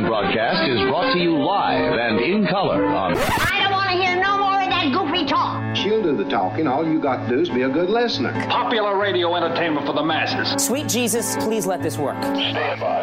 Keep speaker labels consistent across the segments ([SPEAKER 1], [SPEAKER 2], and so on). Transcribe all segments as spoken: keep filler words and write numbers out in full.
[SPEAKER 1] broadcast is brought to you live and in color on...
[SPEAKER 2] I don't want to hear no more of that goofy talk.
[SPEAKER 3] She'll do the talking. All you got to do is be a good listener.
[SPEAKER 4] Popular radio entertainment for the masses.
[SPEAKER 5] Sweet Jesus, please let this work.
[SPEAKER 4] Stand by.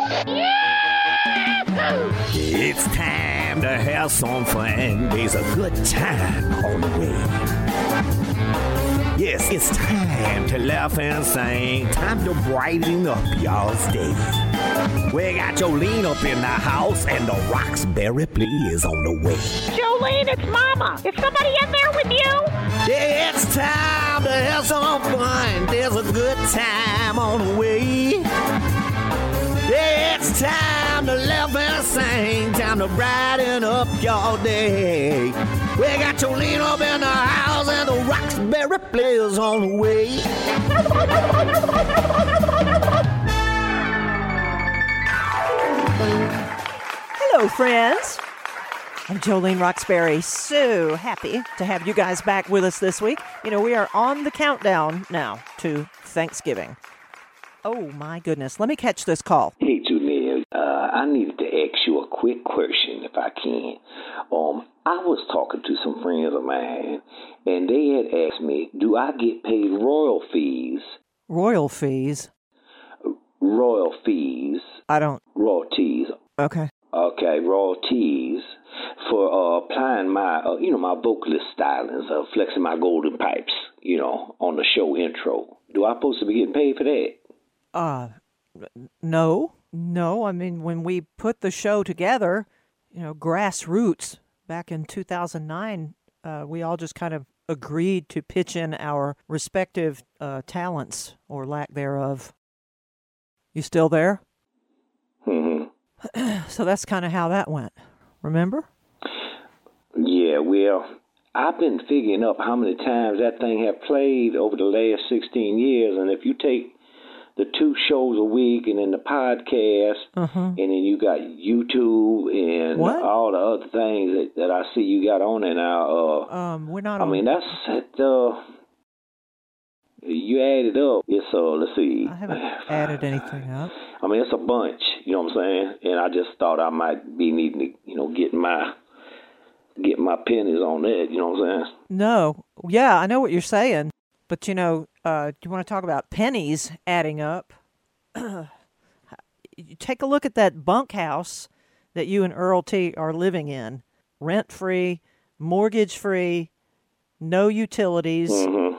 [SPEAKER 6] It's time to have some fun. There's a good time on the way. Yes, it's time to laugh and sing. Time to brighten up y'all's day. We got Jolene up in the house, and the Roxbury play is on the way.
[SPEAKER 7] Jolene, it's Mama. Is somebody in there with you?
[SPEAKER 6] Yeah, it's time to have some fun. There's a good time on the way. Yeah, it's time to laugh and sing. Time to brighten up y'all day. We got Jolene up in the house, and the Roxbury players on the way.
[SPEAKER 8] Hello, friends. I'm Jolene Roxbury. So happy to have you guys back with us this week. You know, we are on the countdown now to Thanksgiving. Oh, my goodness. Let me catch this call.
[SPEAKER 9] Hey, Janelle, uh, I needed to ask you a quick question, if I can. Um, I was talking to some friends of mine, and they had asked me, do I get paid royal fees?
[SPEAKER 8] Royal fees?
[SPEAKER 9] Royal fees.
[SPEAKER 8] I don't...
[SPEAKER 9] Royalties.
[SPEAKER 8] Okay.
[SPEAKER 9] Okay, royalties for uh, applying my, uh, you know, my vocalist stylings, uh, flexing my golden pipes, you know, on the show intro. Do I supposed to be getting paid for that?
[SPEAKER 8] Uh, no, no. I mean, when we put the show together, you know, grassroots back in two thousand nine, uh, we all just kind of agreed to pitch in our respective uh, talents or lack thereof. You still there?
[SPEAKER 9] Mm-hmm.
[SPEAKER 8] So that's kind of how that went. Remember?
[SPEAKER 9] Yeah, well, I've been figuring up how many times that thing have played over the last sixteen years, and if you take the two shows a week, and then the podcast,
[SPEAKER 8] uh-huh.
[SPEAKER 9] and then you got YouTube and
[SPEAKER 8] what?
[SPEAKER 9] all the other things that, that I see you got on there now. Uh,
[SPEAKER 8] um, we're not.
[SPEAKER 9] I
[SPEAKER 8] on...
[SPEAKER 9] mean, that's uh, you add it up. It's uh, let's see.
[SPEAKER 8] I haven't added anything up.
[SPEAKER 9] I mean, it's a bunch. You know what I'm saying? And I just thought I might be needing to, you know, get my get my pennies on that. You know what I'm saying?
[SPEAKER 8] No. Yeah, I know what you're saying. But, you know, uh, you want to talk about pennies adding up? You take a look at that bunkhouse that you and Earl T are living in. Rent-free, mortgage-free, no utilities,
[SPEAKER 9] mm-hmm.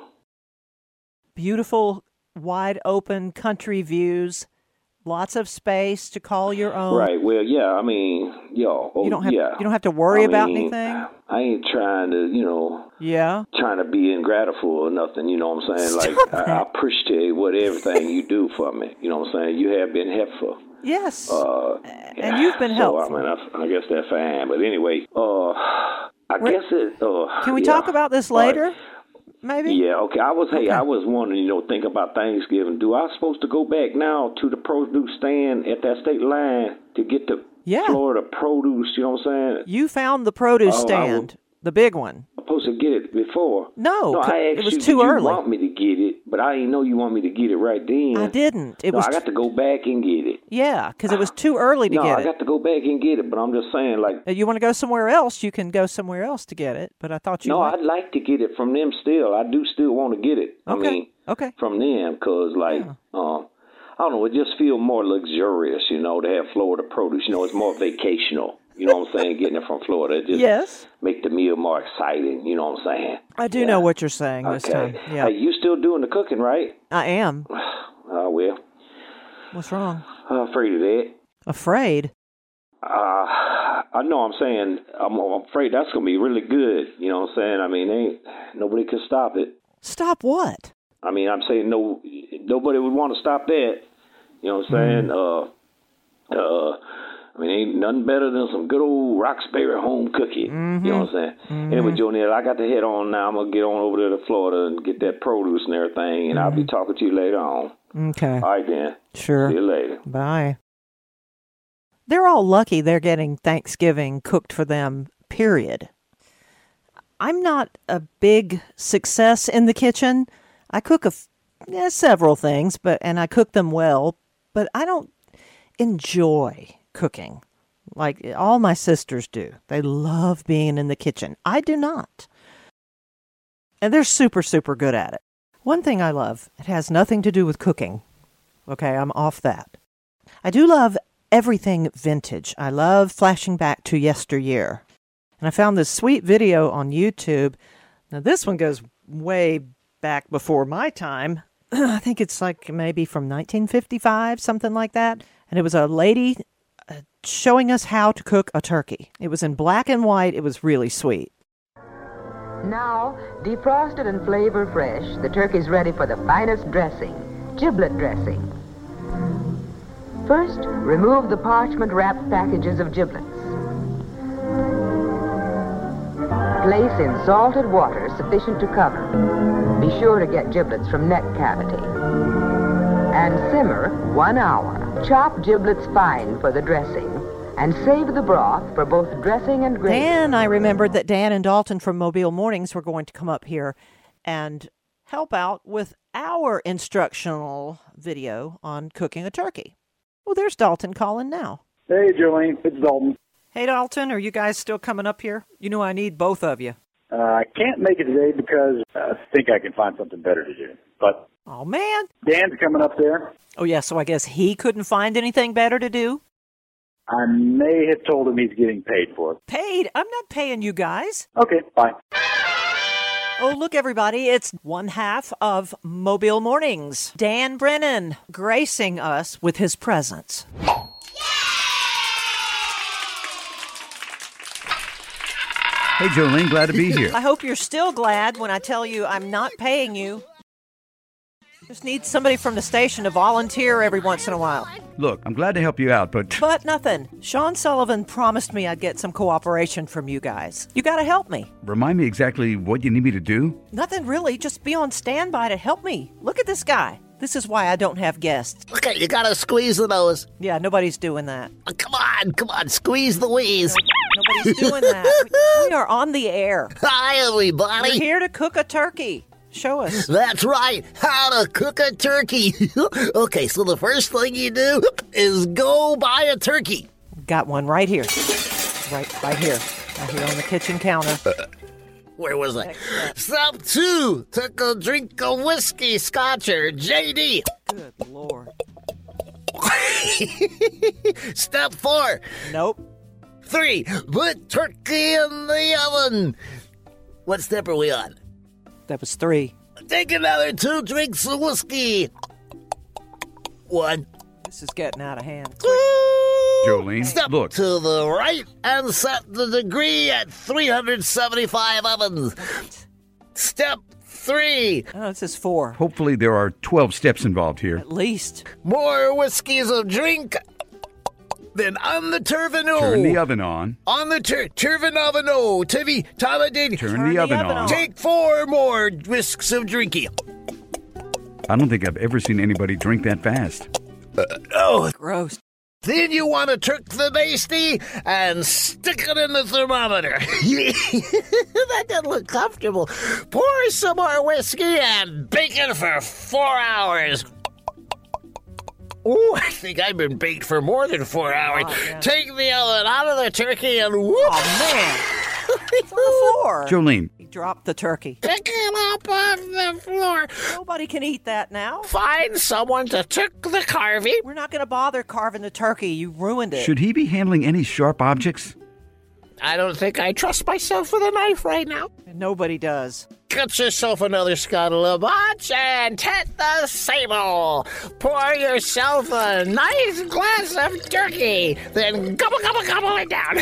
[SPEAKER 8] beautiful, wide-open country views, lots of space to call your own.
[SPEAKER 9] Right. Well, yeah, I mean, yo, oh,
[SPEAKER 8] you don't have,
[SPEAKER 9] yeah.
[SPEAKER 8] You don't have to worry
[SPEAKER 9] I
[SPEAKER 8] about
[SPEAKER 9] mean,
[SPEAKER 8] anything?
[SPEAKER 9] I ain't trying to, you know,
[SPEAKER 8] yeah,
[SPEAKER 9] trying to be ingrateful or nothing, you know what I'm saying?
[SPEAKER 8] Stop
[SPEAKER 9] like,
[SPEAKER 8] that.
[SPEAKER 9] I, I appreciate what everything you do for me, you know what I'm saying? You have been helpful.
[SPEAKER 8] Yes,
[SPEAKER 9] uh,
[SPEAKER 8] and you've been
[SPEAKER 9] so,
[SPEAKER 8] helpful.
[SPEAKER 9] I mean, I, I guess that's fine. But anyway, uh, I
[SPEAKER 8] We're,
[SPEAKER 9] guess it... Uh,
[SPEAKER 8] can we
[SPEAKER 9] yeah.
[SPEAKER 8] talk about this later? Right. Maybe?
[SPEAKER 9] Yeah, okay. I was, hey,
[SPEAKER 8] okay.
[SPEAKER 9] I was wondering, you know, think about Thanksgiving. Do I supposed to go back now to the produce stand at that state line to get the
[SPEAKER 8] yeah.
[SPEAKER 9] Florida produce, you know what I'm saying?
[SPEAKER 8] You found the produce
[SPEAKER 9] oh,
[SPEAKER 8] stand, the big one.
[SPEAKER 9] I'm supposed to get it before.
[SPEAKER 8] No,
[SPEAKER 9] no I asked
[SPEAKER 8] it was
[SPEAKER 9] you,
[SPEAKER 8] too
[SPEAKER 9] did
[SPEAKER 8] early.
[SPEAKER 9] You want me to get it, but I didn't know you want me to get it right then.
[SPEAKER 8] I didn't. It
[SPEAKER 9] no,
[SPEAKER 8] was
[SPEAKER 9] I got to go back and get it.
[SPEAKER 8] Yeah, because it was too early to
[SPEAKER 9] no,
[SPEAKER 8] get
[SPEAKER 9] I
[SPEAKER 8] it.
[SPEAKER 9] got to go back and get it, but I'm just saying, like...
[SPEAKER 8] If you want to go somewhere else, you can go somewhere else to get it, but I thought you...
[SPEAKER 9] No,
[SPEAKER 8] might...
[SPEAKER 9] I'd like to get it from them still. I do still want to get it.
[SPEAKER 8] Okay.
[SPEAKER 9] I mean,
[SPEAKER 8] okay.
[SPEAKER 9] from them, because, like, yeah. um, I don't know, it just feels more luxurious, you know, to have Florida produce. You know, it's more vacational. You know what I'm saying? Getting it from Florida. It just
[SPEAKER 8] yes.
[SPEAKER 9] make the meal more exciting. You know what I'm saying?
[SPEAKER 8] I do
[SPEAKER 9] yeah.
[SPEAKER 8] know what you're saying this
[SPEAKER 9] okay.
[SPEAKER 8] time. Yeah.
[SPEAKER 9] Hey, you still doing the cooking, right?
[SPEAKER 8] I am.
[SPEAKER 9] Oh, uh, well.
[SPEAKER 8] What's wrong?
[SPEAKER 9] I'm afraid of that.
[SPEAKER 8] Afraid?
[SPEAKER 9] Uh, I know I'm saying, I'm, I'm afraid that's going to be really good. You know what I'm saying? I mean, ain't nobody can stop it.
[SPEAKER 8] Stop what?
[SPEAKER 9] I mean, I'm saying no, nobody would want to stop that. You know what I'm saying? Mm. Uh, uh, I mean, ain't nothing better than some good old Roxbury home cooking.
[SPEAKER 8] Mm-hmm.
[SPEAKER 9] You know what I'm saying?
[SPEAKER 8] Mm-hmm.
[SPEAKER 9] Anyway, Jonelle, I got to head on now. I'm going to get on over there to Florida and get that produce and everything, and mm-hmm. I'll be talking to you later on.
[SPEAKER 8] Okay.
[SPEAKER 9] All right, then.
[SPEAKER 8] Sure.
[SPEAKER 9] See you later.
[SPEAKER 8] Bye. They're all lucky they're getting Thanksgiving cooked for them, period. I'm not a big success in the kitchen. I cook a, yeah, several things, but and I cook them well, but I don't enjoy cooking. like all my sisters do. They love being in the kitchen. I do not. And they're super, super good at it. One thing I love, it has nothing to do with cooking. Okay, I'm off that. I do love everything vintage. I love flashing back to yesteryear. And I found this sweet video on YouTube. Now, this one goes way back before my time. I think it's like maybe from nineteen fifty-five, something like that. And it was a lady uh, showing us how to cook a turkey. It was in black and white. It was really sweet.
[SPEAKER 10] Now, defrosted and flavor fresh, the turkey's ready for the finest dressing, giblet dressing. First, remove the parchment-wrapped packages of giblets. Place in salted water sufficient to cover. Be sure to get giblets from neck cavity. And simmer one hour. Chop giblets fine for the dressing. And save the broth for both dressing and gravy.
[SPEAKER 8] Then I remembered that Dan and Dalton from Mobile Mornings were going to come up here and help out with our instructional video on cooking a turkey. Well, there's Dalton calling now.
[SPEAKER 11] Hey, Jolene. It's Dalton.
[SPEAKER 8] Hey, Dalton. Are you guys still coming up here? You know I need both of you.
[SPEAKER 11] Uh, I can't make it today because I think I can find something better to do. But
[SPEAKER 8] oh, man.
[SPEAKER 11] Dan's coming up there.
[SPEAKER 8] Oh, yeah, so I guess he couldn't find anything better to do?
[SPEAKER 11] I may have told him he's getting paid for it.
[SPEAKER 8] Paid? I'm not paying you guys.
[SPEAKER 11] Okay, bye.
[SPEAKER 8] Oh, look, everybody. It's one half of Mobile Mornings. Dan Brennan gracing us with his presence.
[SPEAKER 12] Hey, Jolene, glad to be here.
[SPEAKER 8] I hope you're still glad when I tell you I'm not paying you. Just need somebody from the station to volunteer every once in a while.
[SPEAKER 12] Look, I'm glad to help you out, but...
[SPEAKER 8] But nothing. Sean Sullivan promised me I'd get some cooperation from you guys. You gotta help me.
[SPEAKER 12] Remind me exactly what you need me to do?
[SPEAKER 8] Nothing really. Just be on standby to help me. Look at this guy. This is why I don't have guests.
[SPEAKER 13] Okay, you gotta squeeze the nose.
[SPEAKER 8] Yeah, nobody's doing that.
[SPEAKER 13] Oh, come on, come on, squeeze the wheeze.
[SPEAKER 8] No, nobody's doing that. We, we are on the air.
[SPEAKER 13] Hi, everybody.
[SPEAKER 8] We're here to cook a turkey. Show us.
[SPEAKER 13] That's right, how to cook a turkey. Okay, so the first thing you do is go buy a turkey.
[SPEAKER 8] Got one right here. Right, right here. Right here on the kitchen counter.
[SPEAKER 13] Uh, where was I? Step two, take a drink of whiskey, scotch, or J D.
[SPEAKER 8] Good Lord.
[SPEAKER 13] Step four.
[SPEAKER 8] Nope.
[SPEAKER 13] Three, put turkey in the oven. What step are we on?
[SPEAKER 8] That was three.
[SPEAKER 13] Take another two drinks of whiskey. One.
[SPEAKER 8] This is getting out of hand.
[SPEAKER 12] Jolene,
[SPEAKER 13] Step
[SPEAKER 12] look.
[SPEAKER 13] to the right and set the degree at three hundred seventy-five ovens. What? Step three.
[SPEAKER 8] Oh, this is four.
[SPEAKER 12] Hopefully there are twelve steps involved here.
[SPEAKER 8] At least.
[SPEAKER 13] More whiskeys of drink. Then on the turvino.
[SPEAKER 12] Turn the oven on.
[SPEAKER 13] On the tur- turvinovino. Tivi, Taladin.
[SPEAKER 12] Turn, Turn the, the oven, oven on. on.
[SPEAKER 13] Take four more whisks of drinky.
[SPEAKER 12] I don't think I've ever seen anybody drink that fast.
[SPEAKER 13] Uh, oh,
[SPEAKER 8] gross.
[SPEAKER 13] Then you want to turk the basty and stick it in the thermometer. That doesn't look comfortable. Pour some more whiskey and bake it for four hours. Oh, I think I've been baked for more than four hours. Oh, yeah. Take the oven out of the turkey and whoop.
[SPEAKER 8] Oh, man. It's on the floor.
[SPEAKER 12] Jolene.
[SPEAKER 8] He dropped the turkey.
[SPEAKER 13] Pick him up off the floor.
[SPEAKER 8] Nobody can eat that now.
[SPEAKER 13] Find someone to turk the carving.
[SPEAKER 8] We're not going to bother carving the turkey. You ruined it.
[SPEAKER 12] Should he be handling any sharp objects?
[SPEAKER 13] I don't think I trust myself with a knife right now.
[SPEAKER 8] Nobody does.
[SPEAKER 13] Get yourself another Scottle of Botch and tet the sable. Pour yourself a nice glass of turkey. Then gobble, gobble, gobble it down.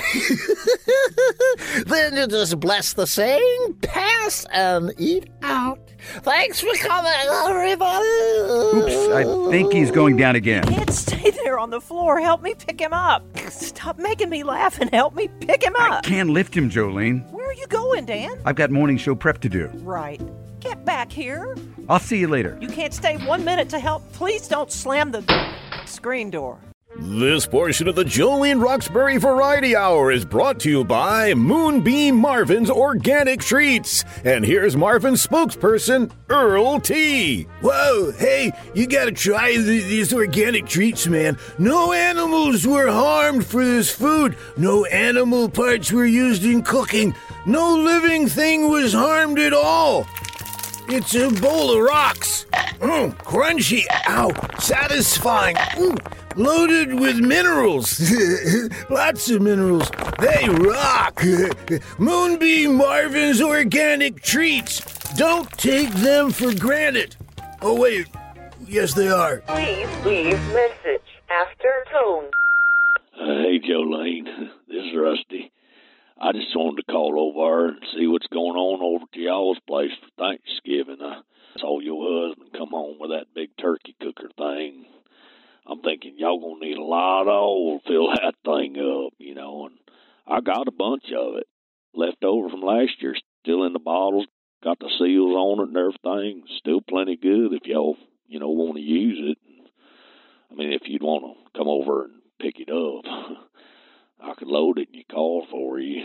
[SPEAKER 13] Then you just bless the saying, pass and eat out. Thanks for coming, everybody.
[SPEAKER 12] Oops, I think he's going down again.
[SPEAKER 8] He can't stay there on the floor. Help me pick him up. Stop making me laugh and help me pick him up.
[SPEAKER 12] I can't lift him, Jolene.
[SPEAKER 8] Where are you going, Dan?
[SPEAKER 12] I've got morning show prep to do.
[SPEAKER 8] Right. Get back here.
[SPEAKER 12] I'll see you later.
[SPEAKER 8] You can't stay one minute to help. Please don't slam the screen door.
[SPEAKER 14] This portion of the Jolene Roxbury Variety Hour is brought to you by Moonbeam Marvin's Organic Treats. And here's Marvin's spokesperson, Earl T.
[SPEAKER 15] Whoa, hey, you gotta try th- these organic treats, man. No animals were harmed for this food. No animal parts were used in cooking. No living thing was harmed at all. It's a bowl of rocks. Mm, crunchy. Ow. Satisfying. Mm, loaded with minerals. Lots of minerals. They rock. Moonbeam Marvin's Organic Treats. Don't take them for granted. Oh, wait. Yes, they are.
[SPEAKER 16] Please leave message after tone.
[SPEAKER 17] Uh, hey, Jolene. This is Rusty. I just wanted to call over and see what's going on over to y'all's place for Thanksgiving. I saw your husband come home with that big turkey cooker thing. I'm thinking y'all gonna need a lot of oil to fill that thing up, you know, and I got a bunch of it left over from last year, still in the bottles, got the seals on it and everything. Still plenty good if y'all, you know, want to use it. I mean, if you'd want to come over and pick it up. I could load it in your car for you.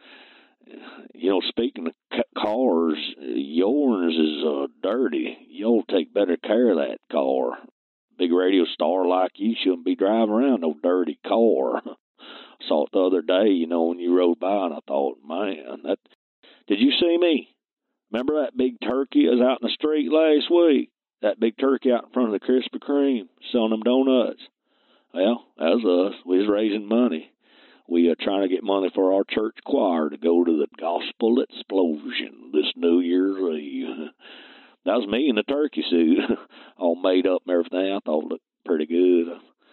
[SPEAKER 17] You know, speaking of ca- cars, yours is uh, dirty. You'll take better care of that car. Big radio star like you shouldn't be driving around no dirty car. I saw it the other day, you know, when you rode by, and I thought, man, that. Did you see me? Remember that big turkey that was out in the street last week? That big turkey out in front of the Krispy Kreme selling them donuts. Well, that was us. We was raising money. We are trying to get money for our church choir to go to the Gospel Explosion this New Year's Eve. That was me in the turkey suit, all made up and everything. I thought it looked pretty good.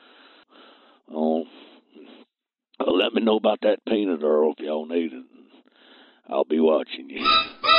[SPEAKER 17] Oh, well, let me know about that peanut, Earl, if y'all need it. I'll be watching you.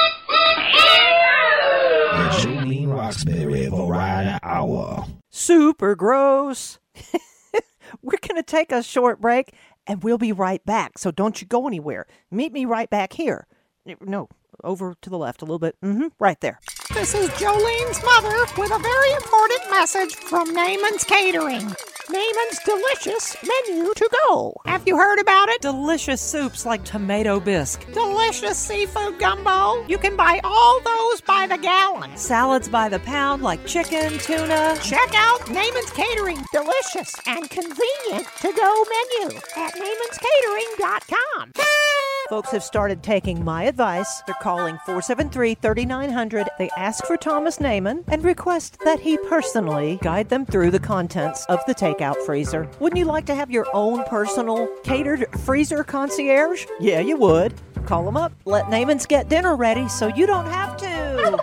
[SPEAKER 6] The Jolene Roxbury Variety Hour.
[SPEAKER 8] Super gross. We're going to take a short break, and we'll be right back. So don't you go anywhere. Meet me right back here. No, over to the left a little bit. Mm-hmm, right there.
[SPEAKER 7] This is Jolene's mother with a very important message from Naaman's Catering. Naaman's delicious menu to go. Have you heard about it?
[SPEAKER 8] Delicious soups like tomato bisque.
[SPEAKER 7] Delicious seafood gumbo. You can buy all those by the gallon.
[SPEAKER 8] Salads by the pound like chicken, tuna.
[SPEAKER 7] Check out Naaman's Catering. Delicious and convenient to-go menu at naamans catering dot com.
[SPEAKER 8] Folks have started taking my advice. They're calling four seven three, three nine zero zero. They ask for Thomas Naaman and request that he personally guide them through the contents of the takeout freezer. Wouldn't you like to have your own personal catered freezer concierge? Yeah, you would. Call them up. Let Naaman's get dinner ready so you don't have to.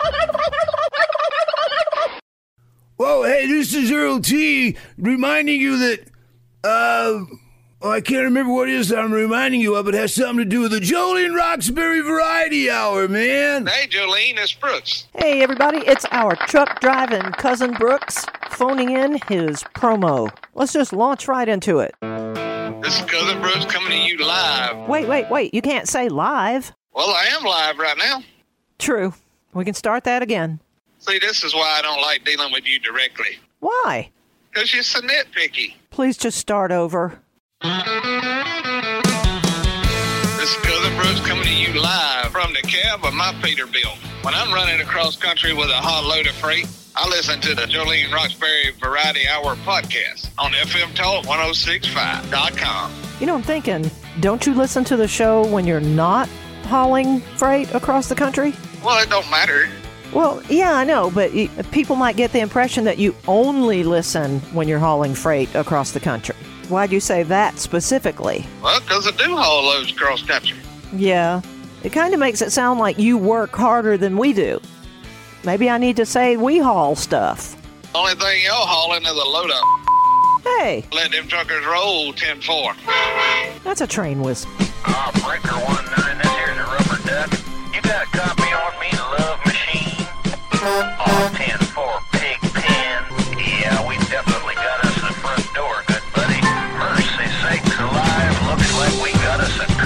[SPEAKER 15] Whoa, hey, this is Earl T. reminding you that, uh... Oh, I can't remember what it is that I'm reminding you of. It has something to do with the Jolene Roxbury Variety Hour, man.
[SPEAKER 18] Hey, Jolene, it's Brooks.
[SPEAKER 8] Hey, everybody. It's our truck-driving cousin Brooks phoning in his promo. Let's just launch right into it.
[SPEAKER 18] This is Cousin Brooks coming to you live.
[SPEAKER 8] Wait, wait, wait. You can't say live.
[SPEAKER 18] Well, I am live right now.
[SPEAKER 8] True. We can start that again.
[SPEAKER 18] See, this is why I don't like dealing with you directly.
[SPEAKER 8] Why?
[SPEAKER 18] Because you're so nitpicky.
[SPEAKER 8] Please just start over.
[SPEAKER 18] This is Cousin Brooks coming to you live from the cab of my Peterbilt. When I'm running across country with a hot load of freight, I listen to the Jolene Roxbury Variety Hour podcast on F M Talk ten sixty-five dot com.
[SPEAKER 8] You know, I'm thinking, don't you listen to the show when you're not hauling freight across the country?
[SPEAKER 18] Well, it don't matter.
[SPEAKER 8] Well, yeah, I know, but people might get the impression that you only listen when you're hauling freight across the country. Why'd you say that specifically?
[SPEAKER 18] Well, because I do haul loads across country.
[SPEAKER 8] Yeah. It kind of makes it sound like you work harder than we do. Maybe I need to say we haul stuff.
[SPEAKER 18] Only thing y'all hauling is a load up.
[SPEAKER 8] Hey.
[SPEAKER 18] Let them truckers roll ten four.
[SPEAKER 8] That's a train whistle.
[SPEAKER 19] Ah, uh, Breaker one nine, this here's a rubber duck. You got a copy on me, Love Machine? All ten four pig pen. Yeah, we definitely got us the front door, good buddy. Mercy sakes alive, looks like we got us a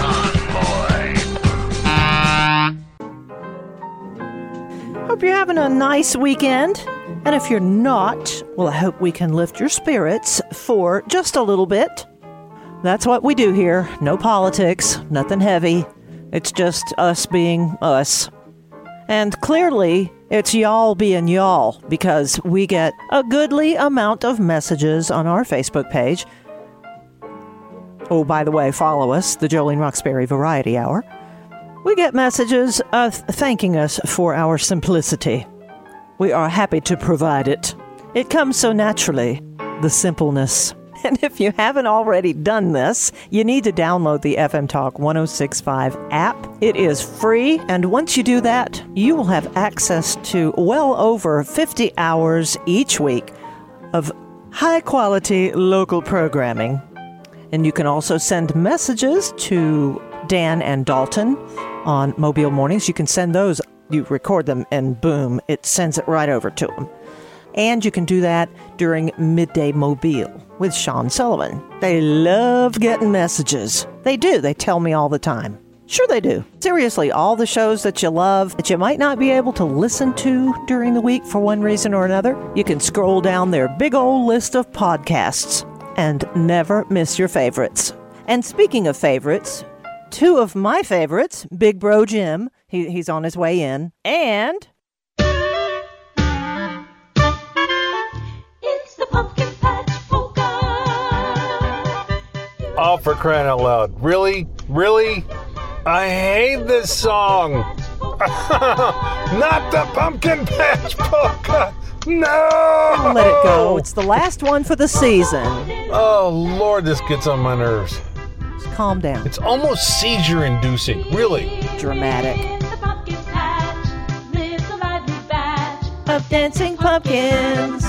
[SPEAKER 19] convoy.
[SPEAKER 8] Hope you're having a nice weekend. And if you're not, Well, I hope we can lift your spirits for just a little bit. That's what we do here. No politics, nothing heavy. It's just us being us. And clearly, it's y'all being y'all, because we get a goodly amount of messages on our Facebook page. Oh, by the way, follow us, the Jolene Roxbury Variety Hour. We get messages uh, thanking us for our simplicity. We are happy to provide it. It comes so naturally, the simpleness. And if you haven't already done this, you need to download the F M Talk one oh six point five app. It is free, and once you do that, you will have access to well over fifty hours each week of high-quality local programming. And you can also send messages to Dan and Dalton on Mobile Mornings. You can send those, you record them, and boom, it sends it right over to them. And you can do that during Midday Mobile with Sean Sullivan. They love getting messages. They do. They tell me all the time. Sure they do. Seriously, all the shows that you love that you might not be able to listen to during the week for one reason or another, you can scroll down their big old list of podcasts and never miss your favorites. And speaking of favorites, two of my favorites, Big Bro Jim, he, he's on his way in, and...
[SPEAKER 20] Oh, for crying out loud. Really? Really? I hate this song. Not the Pumpkin Patch Polka. No!
[SPEAKER 8] Let it go. It's the last one for the season.
[SPEAKER 20] Oh, Lord, this gets on my nerves.
[SPEAKER 8] Just calm down.
[SPEAKER 20] It's almost seizure-inducing. Really.
[SPEAKER 8] Dramatic. Of dancing pumpkins.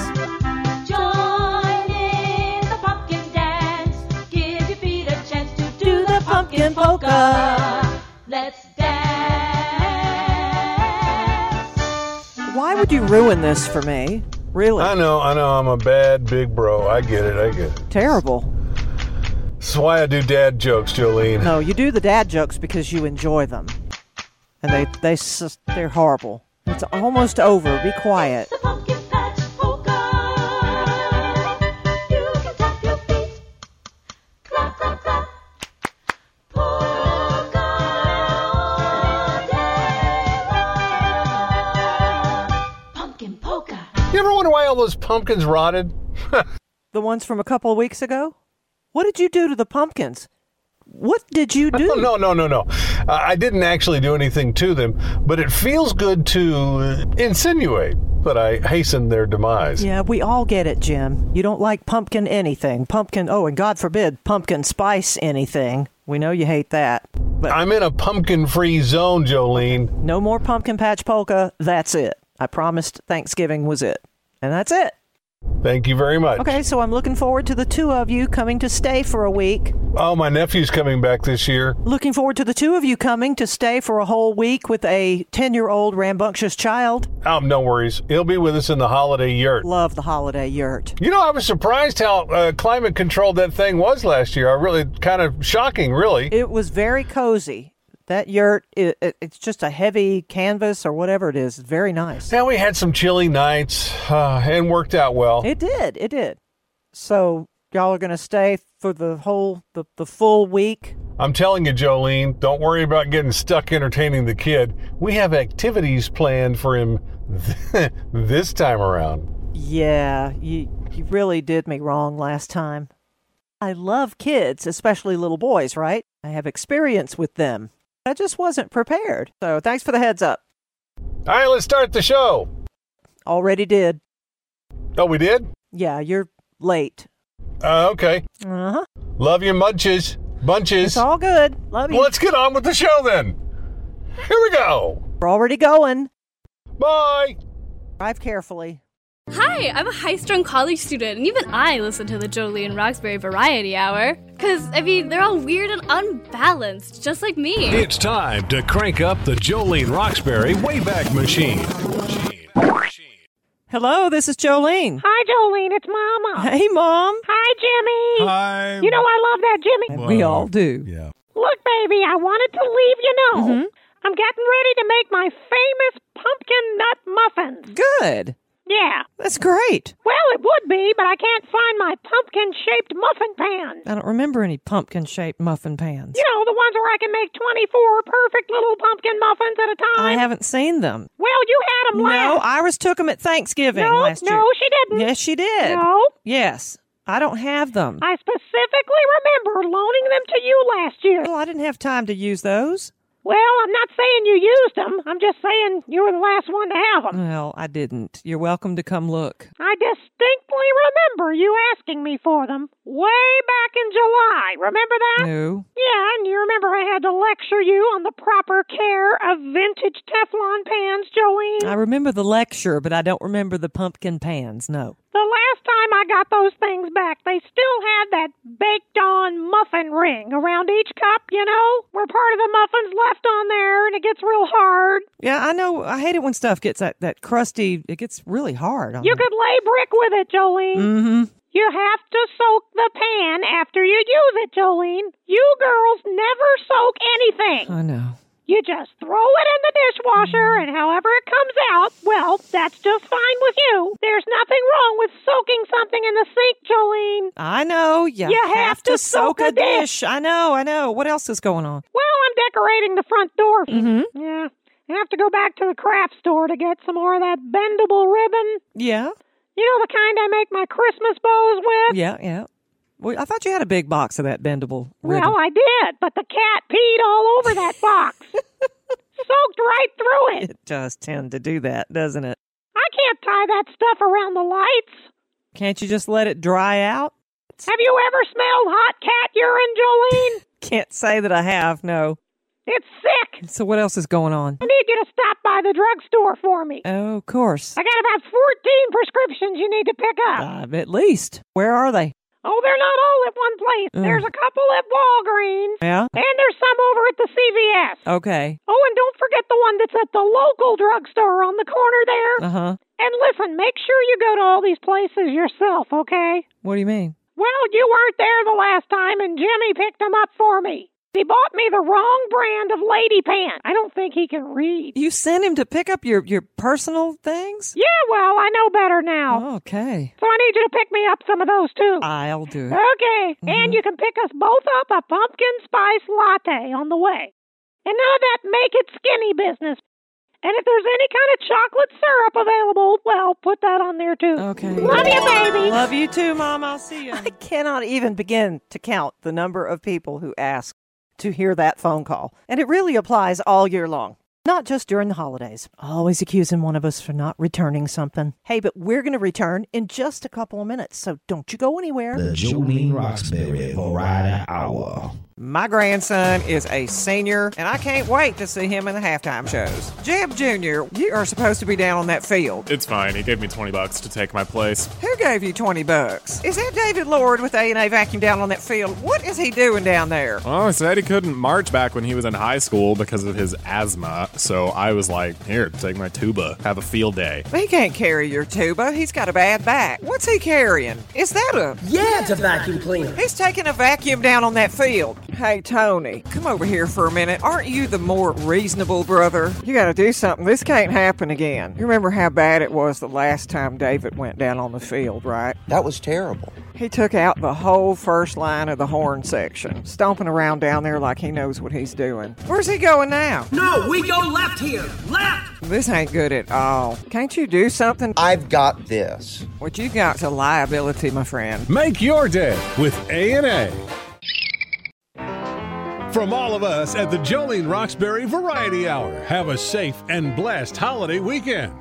[SPEAKER 8] Pumpkin polka. Let's dance. Why would you ruin this for me? Really?
[SPEAKER 20] I know, I know. I'm a bad big bro. I get it, I get it.
[SPEAKER 8] Terrible.
[SPEAKER 20] That's why I do dad jokes, Jolene.
[SPEAKER 8] No, you do the dad jokes because you enjoy them. And they, they, they're horrible. It's almost over. Be quiet.
[SPEAKER 20] You ever wonder why all those pumpkins rotted?
[SPEAKER 8] The ones from a couple of weeks ago? What did you do to the pumpkins? What did you do?
[SPEAKER 20] No, no, no, no. Uh, I didn't actually do anything to them, but it feels good to uh, insinuate that I hastened their demise.
[SPEAKER 8] Yeah, we all get it, Jim. You don't like pumpkin anything. Pumpkin, oh, and God forbid, pumpkin spice anything. We know you hate that. But
[SPEAKER 20] I'm in a pumpkin-free zone, Jolene.
[SPEAKER 8] No more pumpkin patch polka. That's it. I promised Thanksgiving was it. And that's it.
[SPEAKER 20] Thank you very much.
[SPEAKER 8] Okay, so I'm looking forward to the two of you coming to stay for a week.
[SPEAKER 20] Oh, my nephew's coming back this year.
[SPEAKER 8] Looking forward to the two of you coming to stay for a whole week with a ten-year-old rambunctious child.
[SPEAKER 20] Oh, no worries. He'll be with us in the holiday yurt.
[SPEAKER 8] Love the holiday yurt.
[SPEAKER 20] You know, I was surprised how uh, climate-controlled that thing was last year. I really, kind of shocking, really.
[SPEAKER 8] It was very cozy. That yurt, it, it, it's just a heavy canvas or whatever it is. It's very nice.
[SPEAKER 20] Yeah, we had some chilly nights uh, and worked out well.
[SPEAKER 8] It did. It did. So y'all are going to stay for the whole, the, the full week?
[SPEAKER 20] I'm telling you, Jolene, don't worry about getting stuck entertaining the kid. We have activities planned for him th- this time around.
[SPEAKER 8] Yeah, you, you really did me wrong last time. I love kids, especially little boys, right? I have experience with them. I just wasn't prepared. So thanks for the heads up.
[SPEAKER 20] All right, let's start the show.
[SPEAKER 8] Already did.
[SPEAKER 20] Oh, we did?
[SPEAKER 8] Yeah, you're late.
[SPEAKER 20] Uh, okay.
[SPEAKER 8] Uh-huh.
[SPEAKER 20] Love you, munches. Bunches.
[SPEAKER 8] It's all good. Love you.
[SPEAKER 20] Well, let's get on with the show then. Here we go.
[SPEAKER 8] We're already going.
[SPEAKER 20] Bye.
[SPEAKER 8] Drive carefully.
[SPEAKER 21] Hi, I'm a high-strung college student, and even I listen to the Jolene Roxbury Variety Hour. Because, I mean, they're all weird and unbalanced, just like me.
[SPEAKER 14] It's time to crank up the Jolene Roxbury Wayback Machine.
[SPEAKER 8] Hello, this is Jolene.
[SPEAKER 7] Hi, Jolene. It's Mama.
[SPEAKER 8] Hey, Mom.
[SPEAKER 7] Hi, Jimmy.
[SPEAKER 12] Hi.
[SPEAKER 7] You know I love that, Jimmy.
[SPEAKER 8] We all do.
[SPEAKER 12] Yeah.
[SPEAKER 7] Look, baby, I wanted to leave you know.
[SPEAKER 8] Mm-hmm.
[SPEAKER 7] I'm getting ready to make my famous pumpkin nut muffins.
[SPEAKER 8] Good.
[SPEAKER 7] Yeah.
[SPEAKER 8] That's great.
[SPEAKER 7] Well, it would be, but I can't find my pumpkin-shaped muffin pan.
[SPEAKER 8] I don't remember any pumpkin-shaped muffin pans.
[SPEAKER 7] You know, the ones where I can make twenty-four perfect little pumpkin muffins at a time.
[SPEAKER 8] I haven't seen them.
[SPEAKER 7] Well, you had them last.
[SPEAKER 8] No, Iris took them at Thanksgiving
[SPEAKER 7] no,
[SPEAKER 8] last year.
[SPEAKER 7] No, she didn't.
[SPEAKER 8] Yes, she did.
[SPEAKER 7] No.
[SPEAKER 8] Yes. I don't have them.
[SPEAKER 7] I specifically remember loaning them to you last year.
[SPEAKER 8] Well, I didn't have time to use those.
[SPEAKER 7] Well, I'm not saying you used them. I'm just saying you were the last one to have them.
[SPEAKER 8] Well, I didn't. You're welcome to come look.
[SPEAKER 7] I distinctly remember you asking me for them way back in July. Remember that?
[SPEAKER 8] No.
[SPEAKER 7] Yeah, and you remember I had to lecture you on the proper care of vintage Teflon pans, Jolene?
[SPEAKER 8] I remember the lecture, but I don't remember the pumpkin pans, no.
[SPEAKER 7] The last time I got those things back, they still had that baked-on muffin ring around each cup, you know? Where part of the muffin's left on there, and it gets real hard.
[SPEAKER 8] Yeah, I know. I hate it when stuff gets that, that crusty. It gets really hard on
[SPEAKER 7] You
[SPEAKER 8] it.
[SPEAKER 7] could lay brick with it, Jolene.
[SPEAKER 8] Mm-hmm.
[SPEAKER 7] You have to soak the pan after you use it, Jolene. You girls never soak anything.
[SPEAKER 8] I know.
[SPEAKER 7] You just throw it in the dishwasher, and however it comes out, well, that's just fine with you. There's nothing wrong with soaking something in the sink, Jolene.
[SPEAKER 8] I know. You,
[SPEAKER 7] You
[SPEAKER 8] have,
[SPEAKER 7] have
[SPEAKER 8] to,
[SPEAKER 7] to
[SPEAKER 8] soak,
[SPEAKER 7] soak
[SPEAKER 8] a
[SPEAKER 7] a
[SPEAKER 8] dish. I know, I know. What else is going on?
[SPEAKER 7] Well, I'm decorating the front door.
[SPEAKER 8] Mm-hmm.
[SPEAKER 7] Yeah. I have to go back to the craft store to get some more of that bendable ribbon.
[SPEAKER 8] Yeah?
[SPEAKER 7] You know the kind I make my Christmas bows with?
[SPEAKER 8] Yeah, yeah. Well, I thought you had a big box of that bendable ribbon.
[SPEAKER 7] Well, I did, but the cat peed all over that box. Soaked right through it.
[SPEAKER 8] It does tend to do that, doesn't it?
[SPEAKER 7] I can't tie that stuff around the lights.
[SPEAKER 8] Can't you just let it dry out?
[SPEAKER 7] Have you ever smelled hot cat urine, Jolene?
[SPEAKER 8] Can't say that I have, no.
[SPEAKER 7] It's sick.
[SPEAKER 8] So what else is going on?
[SPEAKER 7] I need you to stop by the drugstore for me.
[SPEAKER 8] Oh, of course.
[SPEAKER 7] I got about fourteen prescriptions you need to pick up.
[SPEAKER 8] Uh, at least. Where are they?
[SPEAKER 7] Oh, they're not all at one place.
[SPEAKER 8] Mm.
[SPEAKER 7] There's a couple at Walgreens.
[SPEAKER 8] Yeah?
[SPEAKER 7] And there's some over at the C V S.
[SPEAKER 8] Okay.
[SPEAKER 7] Oh, and don't forget the one that's at the local drugstore on the corner there.
[SPEAKER 8] Uh-huh.
[SPEAKER 7] And listen, make sure you go to all these places yourself, okay?
[SPEAKER 8] What do you mean?
[SPEAKER 7] Well, you weren't there the last time, and Jimmy picked them up for me. He bought me the wrong brand of lady pants. I don't think he can read.
[SPEAKER 8] You sent him to pick up your, your personal things?
[SPEAKER 7] Yeah, well, I know better now.
[SPEAKER 8] Oh, okay.
[SPEAKER 7] So I need you to pick me up some of those, too.
[SPEAKER 8] I'll do it.
[SPEAKER 7] Okay,
[SPEAKER 8] Mm-hmm.
[SPEAKER 7] and you can pick us both up a pumpkin spice latte on the way. And none of that make it skinny business. And if there's any kind of chocolate syrup available, well, put that on there, too.
[SPEAKER 8] Okay.
[SPEAKER 7] Love you, baby.
[SPEAKER 8] Love you, too, Mom. I'll see you. I cannot even begin to count the number of people who ask to hear that phone call. And it really applies all year long, not just during the holidays. Always accusing one of us for not returning something. Hey, but we're going to return in just a couple of minutes, so don't you go anywhere.
[SPEAKER 6] The Jolene Roxbury Variety Hour.
[SPEAKER 8] My grandson is a senior, and I can't wait to see him in the halftime shows. Jeb Junior, you are supposed to be down on that field.
[SPEAKER 1] It's fine. He gave me twenty bucks to take my place.
[SPEAKER 8] Who gave you twenty bucks? Is that David Lord with A and A Vacuum down on that field? What is he doing down there?
[SPEAKER 1] Well, he said he couldn't march back when he was in high school because of his asthma, so I was like, here, take my tuba. Have a field day.
[SPEAKER 8] He can't carry your tuba. He's got a bad back. What's he carrying? Is that a...
[SPEAKER 5] Yeah, it's a vacuum cleaner.
[SPEAKER 8] He's taking a vacuum down on that field. Hey, Tony, come over here for a minute. Aren't you the more reasonable brother? You gotta do something. This can't happen again. You remember how bad it was the last time David went down on the field, right?
[SPEAKER 5] That was terrible.
[SPEAKER 8] He took out the whole first line of the horn section, stomping around down there like he knows what he's doing. Where's he going now?
[SPEAKER 5] No, we go left here. Left!
[SPEAKER 8] This ain't good at all. Can't you do something?
[SPEAKER 5] I've got this.
[SPEAKER 8] What you got's a liability, my friend.
[SPEAKER 20] Make your day with A and A. From all of us at the Jolene Roxbury Variety Hour, have a safe and blessed holiday weekend.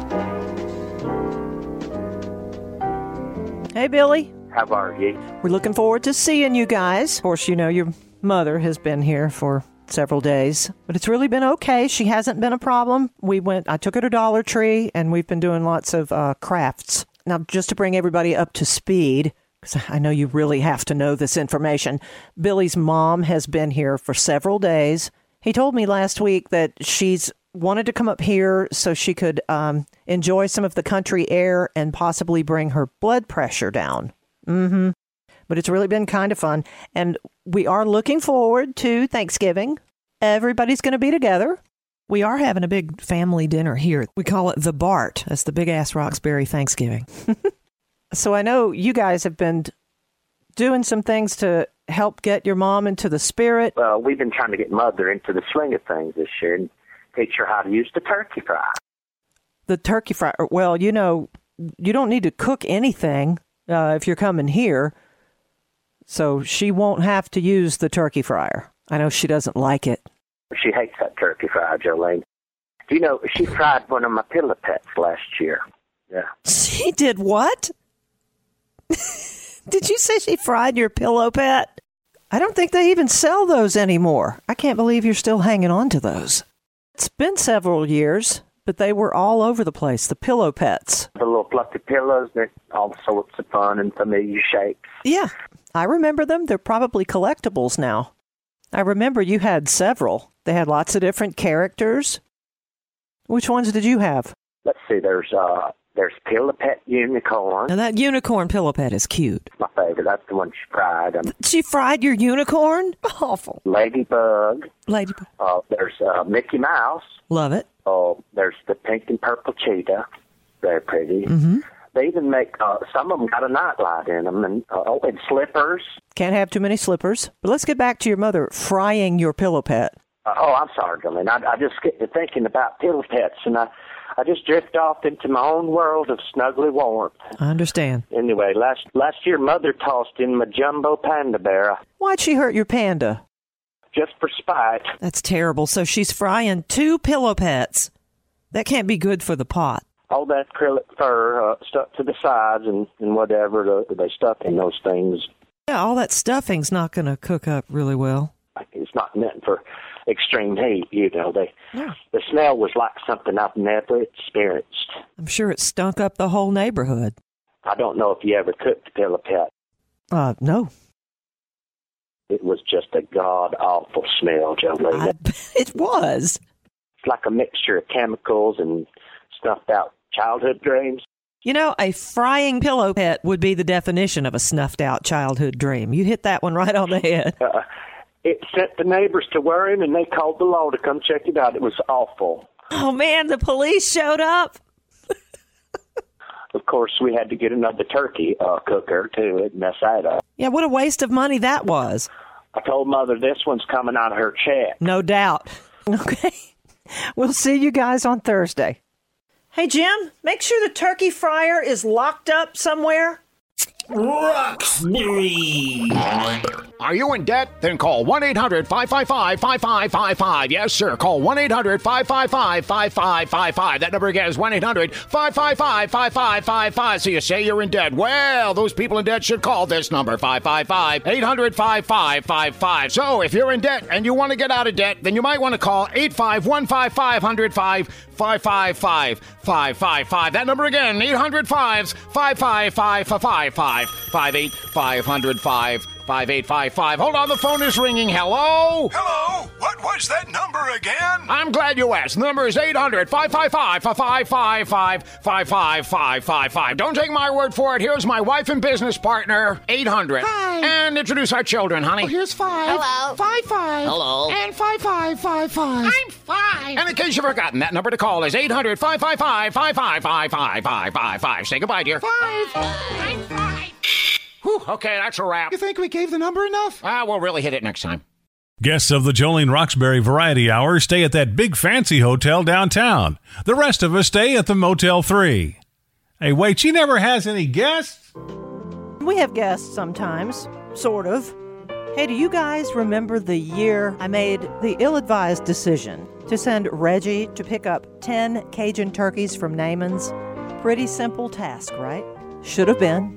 [SPEAKER 8] Hey, Billy.
[SPEAKER 11] How are you?
[SPEAKER 8] We're looking forward to seeing you guys. Of course, you know your mother has been here for several days, but it's really been okay. She hasn't been a problem. We went, I took her to Dollar Tree, and we've been doing lots of uh, crafts. Now, just to bring everybody up to speed, because I know you really have to know this information, Billy's mom has been here for several days. He told me last week that she's wanted to come up here so she could um, enjoy some of the country air and possibly bring her blood pressure down. Mm-hmm. But it's really been kind of fun. And we are looking forward to Thanksgiving. Everybody's going to be together. We are having a big family dinner here. We call it the Bart. That's the Big Ass Roxbury Thanksgiving. So I know you guys have been doing some things to help get your mom into the spirit.
[SPEAKER 2] Well, we've been trying to get Mother into the swing of things this year and teach her how to use the turkey fryer.
[SPEAKER 8] The turkey fryer. Well, you know, you don't need to cook anything uh, if you're coming here. So she won't have to use the turkey fryer. I know she doesn't like it.
[SPEAKER 2] She hates that turkey fryer, Jolene. Do you know, she fried one of my pillow pets last year. Yeah.
[SPEAKER 8] She did what? Did you say she fried your pillow pet? I don't think they even sell those anymore. I can't believe you're still hanging on to those. It's been several years, but they were all over the place, the pillow pets.
[SPEAKER 2] The little fluffy pillows, they're all sorts of fun and familiar shapes.
[SPEAKER 8] Yeah, I remember them. They're probably collectibles now. I remember you had several. They had lots of different characters. Which ones did you have?
[SPEAKER 2] Let's see, there's uh, there's Pillow Pet Unicorn.
[SPEAKER 8] Now that unicorn pillow pet is cute.
[SPEAKER 2] My favorite. That's the one she fried. Um,
[SPEAKER 8] she fried your unicorn? Awful.
[SPEAKER 2] Ladybug.
[SPEAKER 8] Ladybug.
[SPEAKER 2] Uh, there's uh, Mickey Mouse.
[SPEAKER 8] Love it.
[SPEAKER 2] Oh, uh, there's the pink and purple cheetah. Very pretty.
[SPEAKER 8] Mm-hmm.
[SPEAKER 2] They even make, uh, some of them got a nightlight in them, and, uh, oh, and slippers.
[SPEAKER 8] Can't have too many slippers. But let's get back to your mother frying your pillow pet.
[SPEAKER 2] Uh, oh, I'm sorry, Gillian. I, I just get to thinking about pillow pets, and I, I just drift off into my own world of snuggly warmth.
[SPEAKER 8] I understand.
[SPEAKER 2] Anyway, last last year, Mother tossed in my jumbo panda bear.
[SPEAKER 8] Why'd she hurt your panda?
[SPEAKER 2] Just for spite.
[SPEAKER 8] That's terrible. So she's frying two pillow pets. That can't be good for the pot.
[SPEAKER 2] All that acrylic fur uh, stuck to the sides and, and whatever the, they stuck in those things.
[SPEAKER 8] Yeah, all that stuffing's not going to cook up really well.
[SPEAKER 2] It's not meant for extreme heat, you know. They,
[SPEAKER 8] yeah.
[SPEAKER 2] The smell was like something I've never experienced.
[SPEAKER 8] I'm sure it stunk up the whole neighborhood.
[SPEAKER 2] I don't know if you ever cooked a pillow pet.
[SPEAKER 8] Uh, no.
[SPEAKER 2] It was just a god-awful smell, Jolene.
[SPEAKER 8] I bet it was.
[SPEAKER 2] It's like a mixture of chemicals and snuffed out childhood dreams.
[SPEAKER 8] You know, a frying pillow pet would be the definition of a snuffed out childhood dream. You hit that one right on the head.
[SPEAKER 2] Uh, it sent the neighbors to worrying, and they called the law to come check it out. It was awful.
[SPEAKER 8] Oh, man, the police showed up.
[SPEAKER 2] Of course, we had to get another turkey uh, cooker, too. It messed that up.
[SPEAKER 8] Yeah, what a waste of money that was.
[SPEAKER 2] I told Mother this one's coming out of her check.
[SPEAKER 8] No doubt. Okay. We'll see you guys on Thursday. Hey, Jim, make sure the turkey fryer is locked up somewhere.
[SPEAKER 13] Roxbury. Are you in debt? Then call one eight hundred five five five five five five five. Yes, sir. Call one eight hundred five five five five five five five. That number again is one eight hundred five five five five five five five. So you say you're in debt. Well, those people in debt should call this number, five five five eight hundred five five five five. So if you're in debt and you want to get out of debt, then you might want to call eight five one five five hundred five five five five five five five. That number again, eight hundred five five five five five five five eight five hundred five five eight five five. Hold on, the phone is ringing. Hello?
[SPEAKER 22] Hello? What was that number again?
[SPEAKER 13] I'm glad you asked. The number is eight hundred five five five five five five five five five five five. Don't take my word for it. Here's my wife and business partner, eight hundred.
[SPEAKER 22] Hi.
[SPEAKER 13] And introduce our children, honey.
[SPEAKER 22] Oh, here's five.
[SPEAKER 21] Hello.
[SPEAKER 22] Five, five.
[SPEAKER 13] Hello.
[SPEAKER 22] And five, five, five, five.
[SPEAKER 21] I'm five.
[SPEAKER 13] And in case you've forgotten, that number to call is eight hundred five five five five five five five five five five. Say goodbye, dear.
[SPEAKER 22] Five.
[SPEAKER 21] I'm five.
[SPEAKER 13] Whew, okay, that's a wrap.
[SPEAKER 22] You think we gave the number enough?
[SPEAKER 13] Ah, we'll really hit it next time.
[SPEAKER 23] Guests of the Jolene Roxbury Variety Hour stay at that big fancy hotel downtown. The rest of us stay at the Motel three. Hey, wait, she never has any guests?
[SPEAKER 8] We have guests sometimes, sort of. Hey, do you guys remember the year I made the ill-advised decision to send Reggie to pick up ten Cajun turkeys from Naaman's? Pretty simple task, right? Should have been.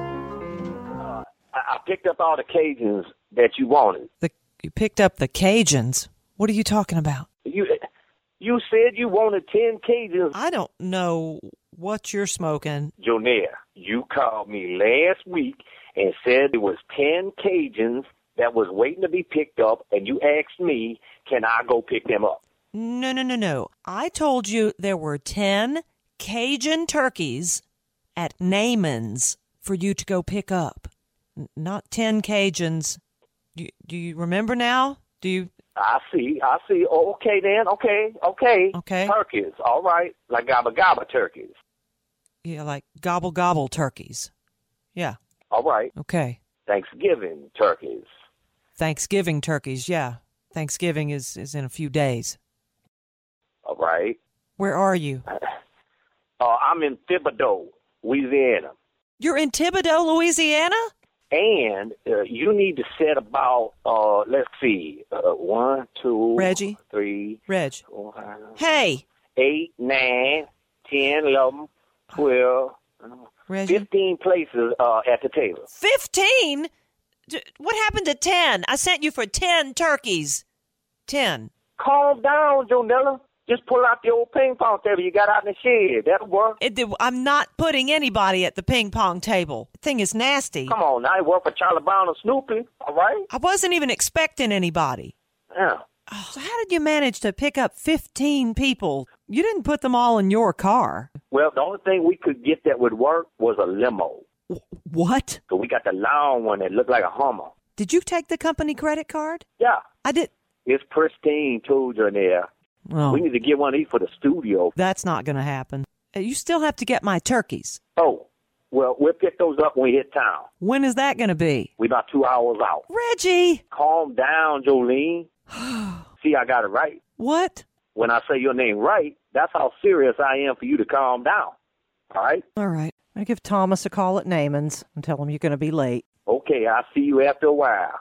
[SPEAKER 2] Uh, I picked up all the Cajuns that you wanted.
[SPEAKER 8] The, you picked up the Cajuns? What are you talking about?
[SPEAKER 2] You you said you wanted ten Cajuns.
[SPEAKER 8] I don't know what you're smoking.
[SPEAKER 2] Jonelle, you called me last week and said there was ten Cajuns that was waiting to be picked up, and you asked me, can I go pick them up?
[SPEAKER 8] No, no, no, no. I told you there were ten Cajun turkeys at Naaman's for you to go pick up. N- not ten Cajuns. Do, do you remember now? Do you
[SPEAKER 2] I see, I see. Oh, okay then, okay, okay.
[SPEAKER 8] Okay.
[SPEAKER 2] Turkeys, all right. Like gabba gabba turkeys.
[SPEAKER 8] Yeah, like gobble gobble turkeys. Yeah.
[SPEAKER 2] All right.
[SPEAKER 8] Okay.
[SPEAKER 2] Thanksgiving turkeys.
[SPEAKER 8] Thanksgiving turkeys, yeah. Thanksgiving is, is in a few days.
[SPEAKER 2] All right.
[SPEAKER 8] Where are you?
[SPEAKER 2] Uh, I'm in Thibodaux, Louisiana.
[SPEAKER 8] You're in Thibodaux, Louisiana?
[SPEAKER 2] And uh, you need to set about, uh, let's see, uh, one, two,
[SPEAKER 8] Reggie.
[SPEAKER 2] three,
[SPEAKER 8] Reg.
[SPEAKER 2] four, five,
[SPEAKER 8] Hey.
[SPEAKER 2] eight, nine, ten, eleven, twelve,
[SPEAKER 8] Reggie.
[SPEAKER 2] fifteen places uh, at the table.
[SPEAKER 8] Fifteen? D- What happened to ten? I sent you for ten turkeys. Ten.
[SPEAKER 2] Calm down, Jonella. Just pull out the old ping pong table you got out in the shed. That'll work.
[SPEAKER 8] It, I'm not putting anybody at the ping pong table. The thing is nasty.
[SPEAKER 2] Come on, now I work for Charlie Brown and Snoopy, all right?
[SPEAKER 8] I wasn't even expecting anybody.
[SPEAKER 2] Yeah.
[SPEAKER 8] Oh, so how did you manage to pick up fifteen people? You didn't put them all in your car.
[SPEAKER 2] Well, the only thing we could get that would work was a limo.
[SPEAKER 8] What?
[SPEAKER 2] So we got the long one that looked like a Hummer.
[SPEAKER 8] Did you take the company credit card?
[SPEAKER 2] Yeah.
[SPEAKER 8] I did.
[SPEAKER 2] It's pristine, told you in there.
[SPEAKER 8] Oh.
[SPEAKER 2] We need to get one of these for the studio.
[SPEAKER 8] That's not going to happen. You still have to get my turkeys.
[SPEAKER 2] Oh, well, we'll pick those up when we hit town.
[SPEAKER 8] When is that going to be?
[SPEAKER 2] We're about two hours out.
[SPEAKER 8] Reggie!
[SPEAKER 2] Calm down, Jolene. See, I got it right.
[SPEAKER 8] What?
[SPEAKER 2] When I say your name right, that's how serious I am for you to calm down. All right?
[SPEAKER 8] All right. I give Thomas a call at Naaman's and tell him you're going to be late.
[SPEAKER 2] Okay, I'll see you after a while.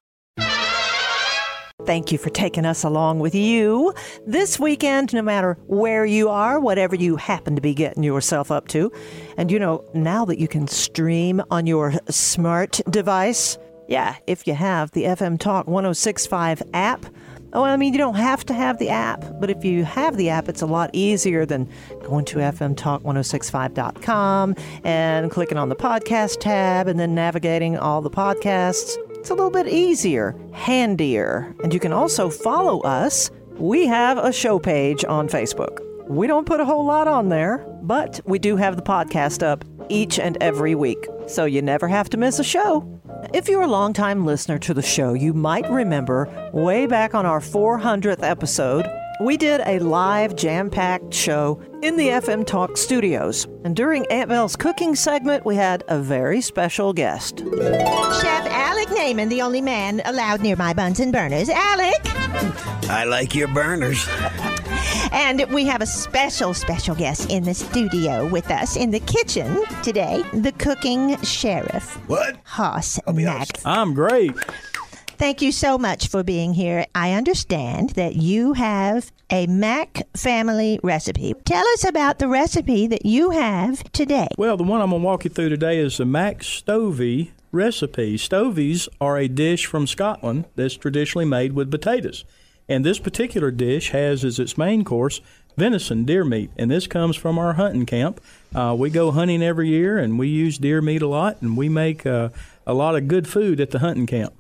[SPEAKER 8] Thank you for taking us along with you this weekend, no matter where you are, whatever you happen to be getting yourself up to. And you know, now that you can stream on your smart device, yeah, if you have the F M Talk one oh six point five app. Oh, I mean, you don't have to have the app, but if you have the app, it's a lot easier than going to f m talk one oh six five dot com and clicking on the podcast tab and then navigating all the podcasts. It's a little bit easier, handier. And you can also follow us. We have a show page on Facebook. We don't put a whole lot on there, but we do have the podcast up each and every week, so you never have to miss a show. If you're a longtime listener to the show, you might remember way back on our four hundredth episode, we did a live jam-packed show in the F M Talk studios. And during Aunt Belle's cooking segment, we had a very special guest.
[SPEAKER 3] Chef Alec Naaman, the only man allowed near my Bunsen burners. Alec!
[SPEAKER 13] I like your burners.
[SPEAKER 3] And we have a special, special guest in the studio with us in the kitchen today, the cooking sheriff.
[SPEAKER 13] What?
[SPEAKER 3] Hoss Mack.
[SPEAKER 4] I'm great.
[SPEAKER 3] Thank you so much for being here. I understand that you have a Mack family recipe. Tell us about the recipe that you have today.
[SPEAKER 4] Well, the one I'm going to walk you through today is the Mack Stovey recipe. Stovies are a dish from Scotland that's traditionally made with potatoes. And this particular dish has as its main course venison, deer meat. And this comes from our hunting camp. Uh, we go hunting every year, and we use deer meat a lot, and we make uh, a lot of good food at the hunting camp.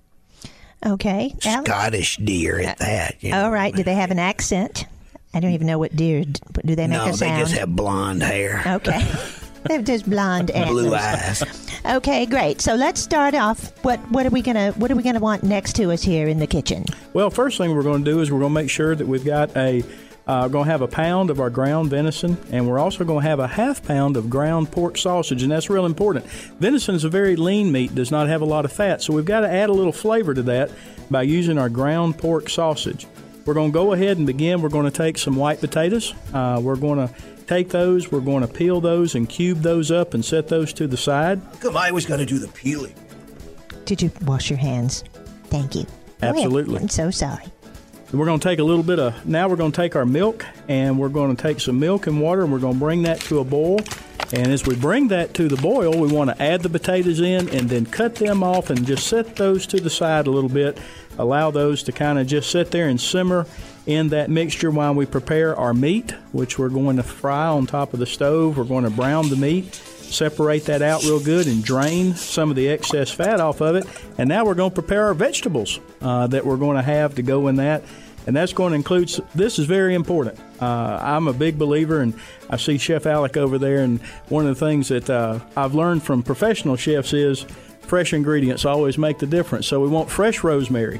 [SPEAKER 3] Okay.
[SPEAKER 13] Scottish deer at that. You know.
[SPEAKER 3] All right. Do they have an accent? I don't even know what deer, do they make
[SPEAKER 13] no,
[SPEAKER 3] a sound?
[SPEAKER 13] No, they just have blonde hair.
[SPEAKER 3] Okay. They have just blonde antlers.
[SPEAKER 13] Blue eyes.
[SPEAKER 3] Okay, great. So let's start off. What what are we gonna what are we gonna want next to us here in the kitchen?
[SPEAKER 4] Well, first thing we're going to do is we're going to make sure that we've got a uh, going to have a pound of our ground venison, and we're also going to have a half pound of ground pork sausage, and that's real important. Venison is a very lean meat, does not have a lot of fat, so we've got to add a little flavor to that by using our ground pork sausage. We're going to go ahead and begin. We're going to take some white potatoes. Uh, we're going to take those. We're going to peel those and cube those up and set those to the side.
[SPEAKER 13] Come, I was going to do the peeling.
[SPEAKER 3] Did you wash your hands? Thank you.
[SPEAKER 4] Absolutely.
[SPEAKER 3] I'm so sorry.
[SPEAKER 4] We're going to take a little bit of, now we're going to take our milk, and we're going to take some milk and water, and we're going to bring that to a boil. And as we bring that to the boil, we want to add the potatoes in and then cut them off and just set those to the side a little bit. Allow those to kind of just sit there and simmer in that mixture while we prepare our meat, which we're going to fry on top of the stove. We're going to brown the meat, separate that out real good, and drain some of the excess fat off of it. And now we're going to prepare our vegetables uh, that we're going to have to go in that. And that's going to include, this is very important. Uh, I'm a big believer, and I see Chef Alec over there, and one of the things that uh, I've learned from professional chefs is fresh ingredients always make the difference. So we want fresh rosemary.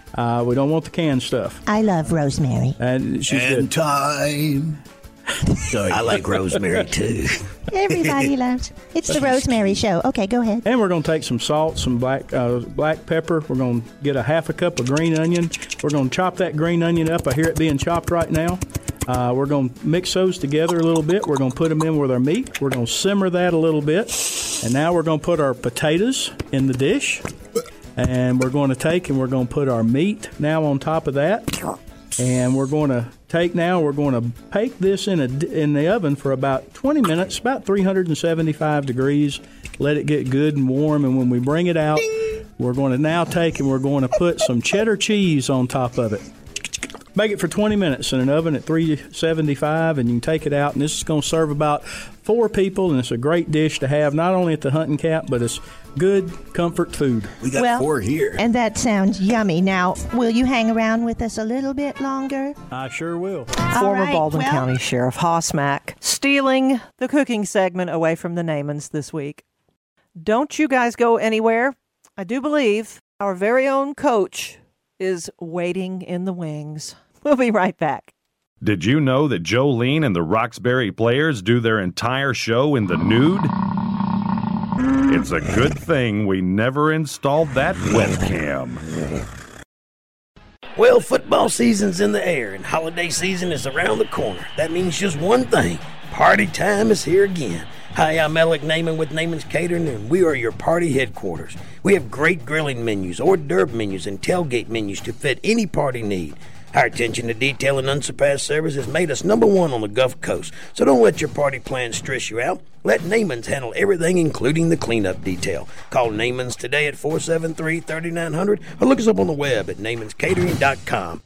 [SPEAKER 4] Uh, we don't want the canned stuff.
[SPEAKER 3] I love rosemary.
[SPEAKER 4] And she's
[SPEAKER 15] And
[SPEAKER 4] good.
[SPEAKER 15] time.
[SPEAKER 5] Sorry, I like rosemary too.
[SPEAKER 3] Everybody loves. It's the Rosemary Show. Okay, go ahead.
[SPEAKER 4] And we're going to take some salt, some black uh, black pepper. We're going to get a half a cup of green onion. We're going to chop that green onion up. I hear it being chopped right now. Uh, we're going to mix those together a little bit. We're going to put them in with our meat. We're going to simmer that a little bit. And now we're going to put our potatoes in the dish. And we're going to take and we're going to put our meat now on top of that. And we're going to take now, we're going to bake this in a, in the oven for about twenty minutes, about three hundred seventy-five degrees. Let it get good and warm. And when we bring it out, we're going to now take and we're going to put some cheddar cheese on top of it. Bake it for twenty minutes in an oven at three seventy-five, and you can take it out. And this is going to serve about four people, and it's a great dish to have, not only at the Hunting Cap, but it's good comfort food.
[SPEAKER 5] We got
[SPEAKER 3] well,
[SPEAKER 5] four here.
[SPEAKER 3] And that sounds yummy. Now, will you hang around with us a little bit longer?
[SPEAKER 4] I sure will.
[SPEAKER 8] Former
[SPEAKER 3] right,
[SPEAKER 8] Baldwin
[SPEAKER 3] well-
[SPEAKER 8] County Sheriff Hoss Mack stealing the cooking segment away from the Namans this week. Don't you guys go anywhere. I do believe our very own coach is waiting in the wings. We'll be right back.
[SPEAKER 9] Did you know that Jolene and the Roxbury Players do their entire show in the nude? It's a good thing we never installed that webcam.
[SPEAKER 5] Well, football season's in the air and holiday season is around the corner. That means just one thing. Party time is here again. Hi, I'm Alec Naaman with Naaman's Catering, and we are your party headquarters. We have great grilling menus, hors d'oeuvre menus, and tailgate menus to fit any party need. Our attention to detail and unsurpassed service has made us number one on the Gulf Coast, so don't let your party plans stress you out. Let Naaman's handle everything, including the cleanup detail. Call Naaman's today at four seven three, three nine zero zero or look us up on the web at naamans catering dot com.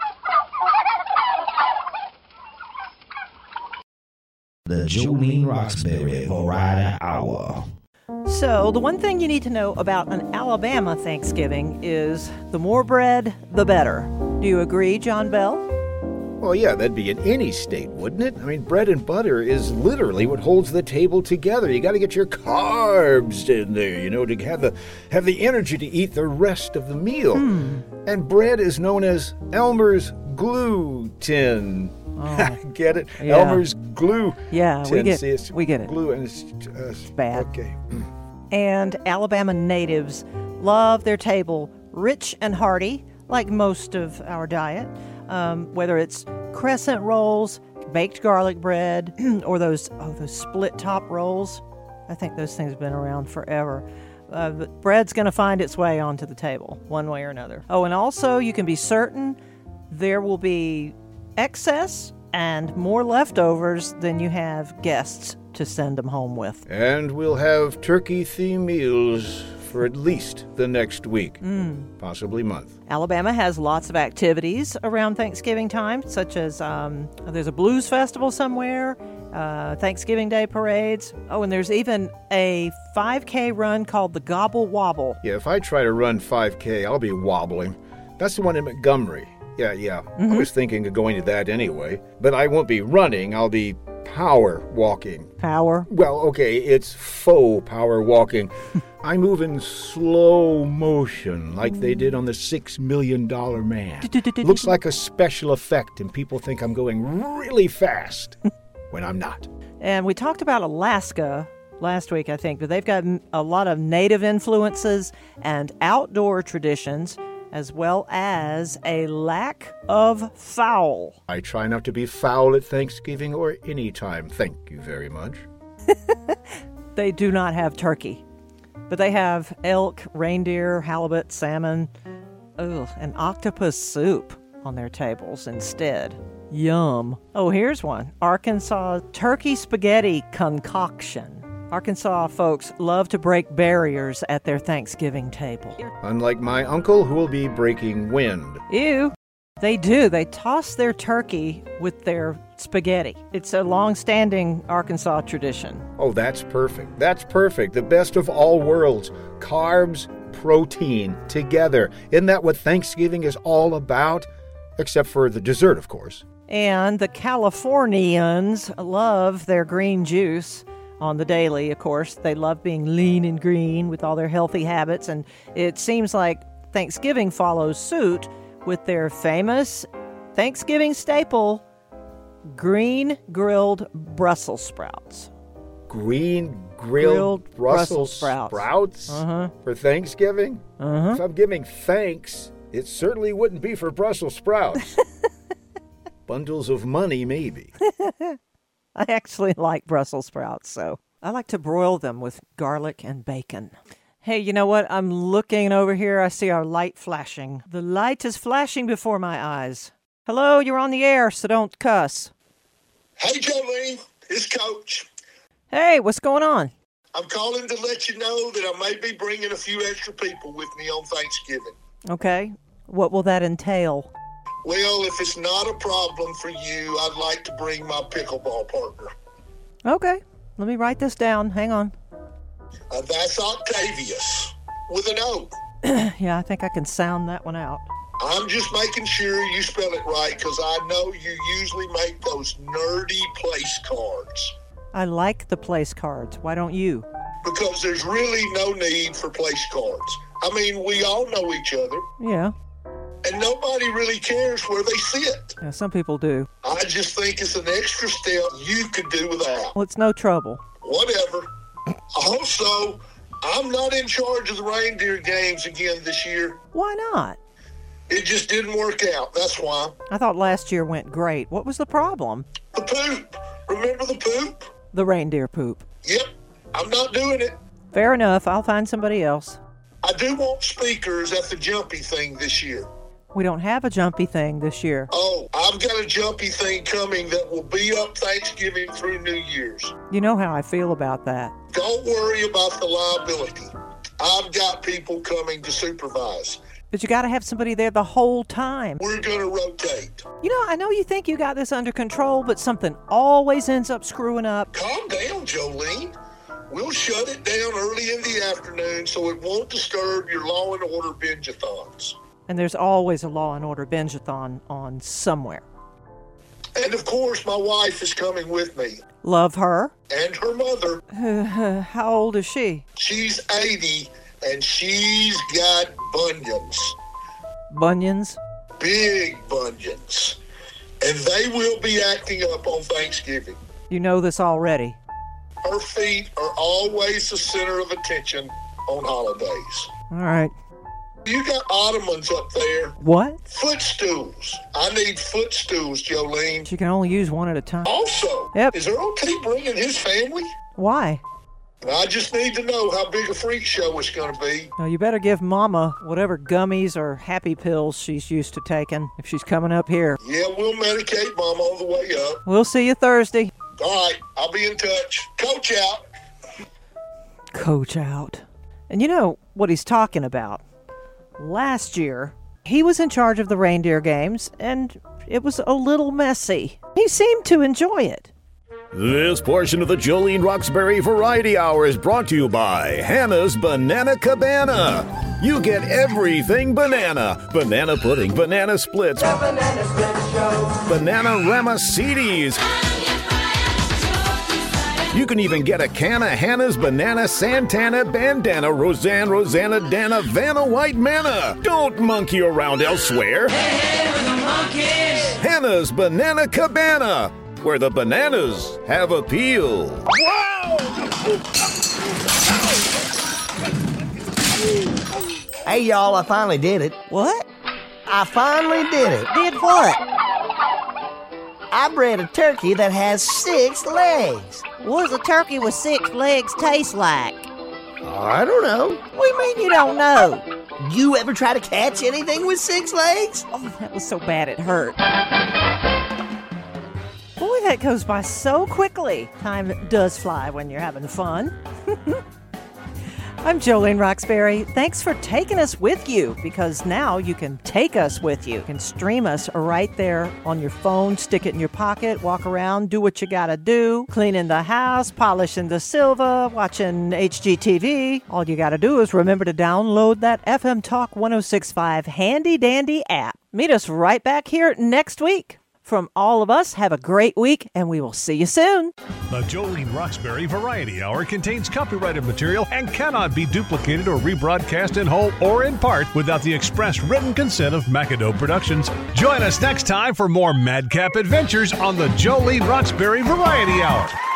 [SPEAKER 6] The Jolene Roxbury Variety Hour.
[SPEAKER 8] So, the one thing you need to know about an Alabama Thanksgiving is the more bread, the better. Do you agree, John Bell?
[SPEAKER 10] Well, yeah, that'd be in any state, wouldn't it? I mean, bread and butter is literally what holds the table together. You got to get your carbs in there, you know, to have the have the energy to eat the rest of the meal.
[SPEAKER 8] Hmm.
[SPEAKER 10] And bread is known as Elmer's gluten.
[SPEAKER 8] Oh.
[SPEAKER 10] Get it?
[SPEAKER 8] Yeah.
[SPEAKER 10] Elmer's glue.
[SPEAKER 8] Yeah, we get,
[SPEAKER 10] See, it's
[SPEAKER 8] we get it.
[SPEAKER 10] glue and it's, uh,
[SPEAKER 8] It's bad.
[SPEAKER 10] Okay.
[SPEAKER 8] And Alabama natives love their table rich and hearty, like most of our diet, um, whether it's crescent rolls, baked garlic bread, or those oh those split top rolls. I think those things have been around forever. Uh, but bread's going to find its way onto the table, one way or another. Oh, and also you can be certain there will be excess and more leftovers than you have guests to send them home with.
[SPEAKER 10] And we'll have turkey-themed meals for at least the next week,
[SPEAKER 8] Mm.
[SPEAKER 10] possibly month.
[SPEAKER 8] Alabama has lots of activities around Thanksgiving time, such as um, there's a blues festival somewhere, uh, Thanksgiving Day parades. Oh, and there's even a five K run called the Gobble Wobble.
[SPEAKER 10] Yeah, if I try to run five K, I'll be wobbling. That's the one in Montgomery. Yeah, yeah.
[SPEAKER 8] Mm-hmm.
[SPEAKER 10] I was thinking of going to that anyway. But I won't be running. I'll be power walking.
[SPEAKER 8] Power?
[SPEAKER 10] Well, okay, it's faux power walking. I move in slow motion like they did on the Six Million Dollar Man. Looks like a special effect, and people think I'm going really fast when I'm not.
[SPEAKER 8] And we talked about Alaska last week, I think, but they've got a lot of native influences and outdoor traditions, as well as a lack of fowl.
[SPEAKER 10] I try not to be foul at Thanksgiving or any time. Thank you very much.
[SPEAKER 8] They do not have turkey, but they have elk, reindeer, halibut, salmon, ugh, and octopus soup on their tables instead. Yum. Oh, here's one. Arkansas turkey spaghetti concoction. Arkansas folks love to break barriers at their Thanksgiving table.
[SPEAKER 10] Unlike my uncle, who will be breaking wind.
[SPEAKER 8] Ew. They do. They toss their turkey with their spaghetti. It's a long-standing Arkansas tradition.
[SPEAKER 10] Oh, that's perfect. That's perfect. The best of all worlds. Carbs, protein, together. Isn't that what Thanksgiving is all about? Except for the dessert, of course.
[SPEAKER 8] And the Californians love their green juice. On the daily, of course. They love being lean and green with all their healthy habits, and it seems like Thanksgiving follows suit with their famous Thanksgiving staple, green grilled Brussels sprouts.
[SPEAKER 10] Green grilled,
[SPEAKER 8] Grilled
[SPEAKER 10] Brussels,
[SPEAKER 8] Brussels sprouts.
[SPEAKER 10] sprouts,
[SPEAKER 8] Uh-huh.
[SPEAKER 10] for Thanksgiving?
[SPEAKER 8] Uh-huh.
[SPEAKER 10] If I'm giving thanks, it certainly wouldn't be for Brussels sprouts. Bundles of money, maybe.
[SPEAKER 8] I actually like Brussels sprouts, so I like to broil them with garlic and bacon. Hey, you know what? I'm looking over here. I see our light flashing. The light is flashing before my eyes. Hello, you're on the air, so don't cuss.
[SPEAKER 16] Hey, Jolene, it's Coach.
[SPEAKER 8] Hey, what's going on?
[SPEAKER 16] I'm calling to let you know that I may be bringing a few extra people with me on Thanksgiving.
[SPEAKER 8] Okay. What will that entail?
[SPEAKER 16] Well, if it's not a problem for you, I'd like to bring my pickleball partner.
[SPEAKER 8] Okay. Let me write this down. Hang on.
[SPEAKER 16] Uh, that's Octavius, with an O.
[SPEAKER 8] Yeah, I think I can sound that one out.
[SPEAKER 16] I'm just making sure you spell it right because I know you usually make those nerdy place cards.
[SPEAKER 8] I like the place cards. Why don't you?
[SPEAKER 16] Because there's really no need for place cards. I mean, we all know each other,
[SPEAKER 8] Yeah.
[SPEAKER 16] and nobody really cares where they sit.
[SPEAKER 8] Yeah, some people do.
[SPEAKER 16] I just think it's an extra step you could do without.
[SPEAKER 8] Well, it's no trouble.
[SPEAKER 16] Whatever. Also, I'm not in charge of the reindeer games again this year.
[SPEAKER 8] Why not?
[SPEAKER 16] It just didn't work out. That's why.
[SPEAKER 8] I thought last year went great. What was the problem?
[SPEAKER 16] The poop. Remember the poop?
[SPEAKER 8] The reindeer poop.
[SPEAKER 16] Yep. I'm not doing it.
[SPEAKER 8] Fair enough. I'll find somebody else.
[SPEAKER 16] I do want speakers at the jumpy thing this year.
[SPEAKER 8] We don't have a jumpy thing this year.
[SPEAKER 16] Oh, I've got a jumpy thing coming that will be up Thanksgiving through New Year's.
[SPEAKER 8] You know how I feel about that.
[SPEAKER 16] Don't worry about the liability. I've got people coming to supervise.
[SPEAKER 8] But you got to have somebody there the whole time.
[SPEAKER 16] We're going to rotate.
[SPEAKER 8] You know, I know you think you got this under control, but something always ends up screwing up.
[SPEAKER 16] Calm down, Jolene. We'll shut it down early in the afternoon so it won't disturb your Law and Order binge-a-thons.
[SPEAKER 8] And there's always a Law and Order binge-a-thon on somewhere.
[SPEAKER 16] And of course, my wife is coming with me.
[SPEAKER 8] Love her.
[SPEAKER 16] And her mother.
[SPEAKER 8] Uh, how old is she?
[SPEAKER 16] She's eighty, and she's got bunions.
[SPEAKER 8] Bunions?
[SPEAKER 16] Big bunions. And they will be acting up on Thanksgiving.
[SPEAKER 8] You know this already.
[SPEAKER 16] Her feet are always the center of attention on holidays.
[SPEAKER 8] All right.
[SPEAKER 16] You got ottomans up there.
[SPEAKER 8] What?
[SPEAKER 16] Footstools. I need footstools, Jolene.
[SPEAKER 8] She can only use one at a time.
[SPEAKER 16] Also,
[SPEAKER 8] Yep.
[SPEAKER 16] is Earl T bringing his family?
[SPEAKER 8] Why?
[SPEAKER 16] I just need to know how big a freak show it's going to be.
[SPEAKER 8] Now, you better give Mama whatever gummies or happy pills she's used to taking if she's coming up here.
[SPEAKER 16] Yeah, we'll medicate Mama on the way up.
[SPEAKER 8] We'll see you Thursday.
[SPEAKER 16] All right, I'll be in touch. Coach out.
[SPEAKER 8] Coach out. And you know what he's talking about. Last year, he was in charge of the reindeer games, and it was a little messy. He seemed to enjoy it.
[SPEAKER 14] This portion of the Jolene Roxbury Variety Hour is brought to you by Hannah's Banana Cabana. You get everything banana. Banana pudding, banana splits, banana ramacides. You can even get a can of Hannah's Banana Santana Bandana Roseanne Rosanna Dana Vanna White Manna. Don't monkey around elsewhere.
[SPEAKER 17] Hey, hey, we're the monkeys.
[SPEAKER 14] Hannah's Banana Cabana, where the bananas have appeal.
[SPEAKER 13] Hey, y'all, I finally did it.
[SPEAKER 8] What?
[SPEAKER 13] I finally did it.
[SPEAKER 8] Did what?
[SPEAKER 13] I bred a turkey that has six legs.
[SPEAKER 3] What does a turkey with six legs taste like?
[SPEAKER 13] I don't know.
[SPEAKER 3] What do you mean you don't know?
[SPEAKER 13] You ever try to catch anything with six legs?
[SPEAKER 8] Oh, that was so bad it hurt. Boy, that goes by so quickly. Time does fly when you're having fun. I'm Jolene Roxbury. Thanks for taking us with you, because now you can take us with you. You can stream us right there on your phone, stick it in your pocket, walk around, do what you gotta do, cleaning the house, polishing the silver, watching H G T V. All you gotta do is remember to download that F M Talk ten sixty-five handy dandy app. Meet us right back here next week. From all of us, have a great week, and we will see you soon.
[SPEAKER 23] The Jolene Roxbury Variety Hour contains copyrighted material and cannot be duplicated or rebroadcast in whole or in part without the express written consent of McAdoo Productions. Join us next time for more madcap adventures on the Jolene Roxbury Variety Hour.